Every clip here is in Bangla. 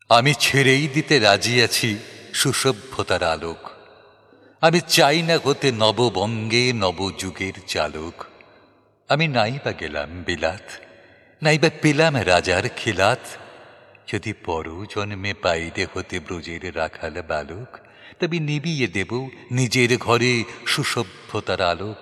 আমি ছেড়েই দিতে রাজি আছি সুসভ্যতার আলোক। আমি চাই না হতে নববঙ্গে নবযুগের চালক। আমি নাই বা গেলাম বিলাত, নাই বা পেলাম রাজার খিলাত। যদি পর জন্মে পাইরে হতে ব্রজের রাখাল বালক, তবে নিবিয়ে দেব নিজের ঘরে সুসভ্যতার আলোক।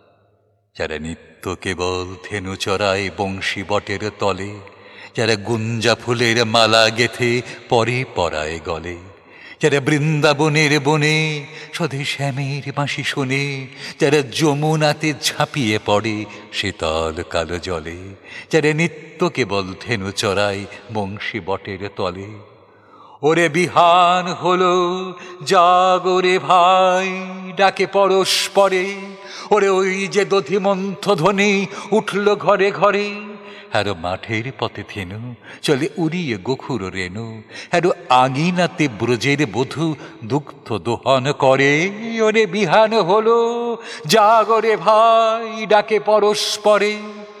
যারা নিত্য কেবল ধেনু চড়ায় বংশী বটের তলে, যারা গুঞ্জা ফুলের মালা গেথে পরে পরায় গলে, যারা বৃন্দাবনের বনে সধে শ্যামের বাঁশি শোনে, যারা যমুনাতে ঝাঁপিয়ে পড়ে শীতল কালো জলে, যারা নিত্য কেবল ধেনু চড়ায় বংশী বটের তলে। ওরে বিহান হলো জাগরে ভাই, ডাকে পরস্পরে। ওরে ওই যে দধিমন্থ ধ্বনি উঠল ঘরে ঘরে। হ্যারো মাঠের পথে থেনু চলে উড়িয়ে গোখুর রেণু, হ্যারো আঙিনাতে ব্রজের বধূ দুগ্ধ দোহন করে। ওরে বিহান হলো জাগরে ভাই, ডাকে পরস্পরে।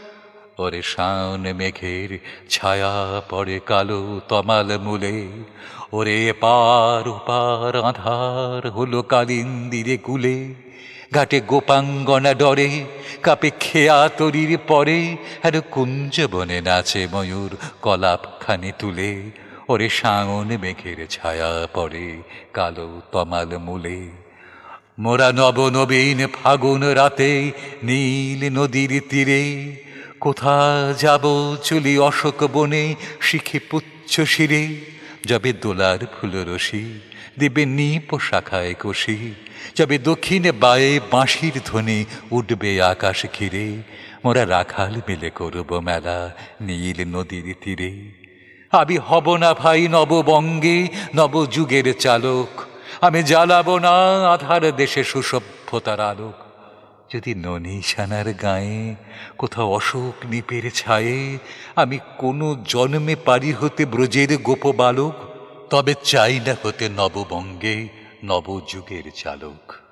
ওরে শাওন মেঘের ছায়া পড়ে কালো তমাল মূলে, ওরে এপার ওপার আঁধার হলো কালিন্দিরে কুলে। ঘাটে গোপাঙ্গনা ডরে কাপে খেয়া তরির পরে, আর কুঞ্জ বনে নাচে ময়ূর কলাপখানি তুলে। ওরে শাওন মেঘের ছায়া পড়ে কালো তমাল মূলে। মোরা নব নবীন ফাগুন রাতে নীল নদীর তীরে, কোথা যাব চলি অশোক বনে শিখে পুচ্ছ শিরে। যাবে দোলার ফুল রশি দেবে নিপ শাখায় কষি, যাবে দক্ষিণে বায়ে বাঁশির ধ্বনি উঠবে আকাশ ঘিরে। মোরা রাখাল মিলে করব মেলা নীল নদীর তীরে। আমি হব না ভাই নববঙ্গে নবযুগের চালক, আমি জ্বালাবো না আধার দেশে সুসভ্যতার আলোক। যদি ননীশানার গায়ে কোথাও অশোক নিপের ছায়ে, আমি কোনো জন্মে পারি হতে ব্রজের গোপ বালক, তবে চাই না হতে নববঙ্গে নবযুগের চালক।